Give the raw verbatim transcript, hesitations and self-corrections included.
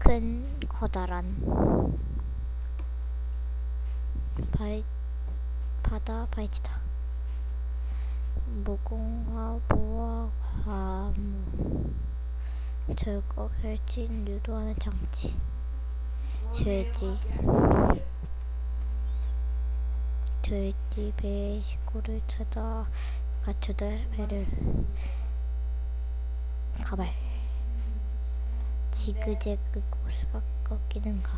큰 커다란 바이, 바다 바이지다. 무공화 무화 과무 절거 결진 유도하는 장치. 돼지 돼지 배의 시골을 찾아 갖추다 배를 가발 지그재그 고스가 꺾이는 가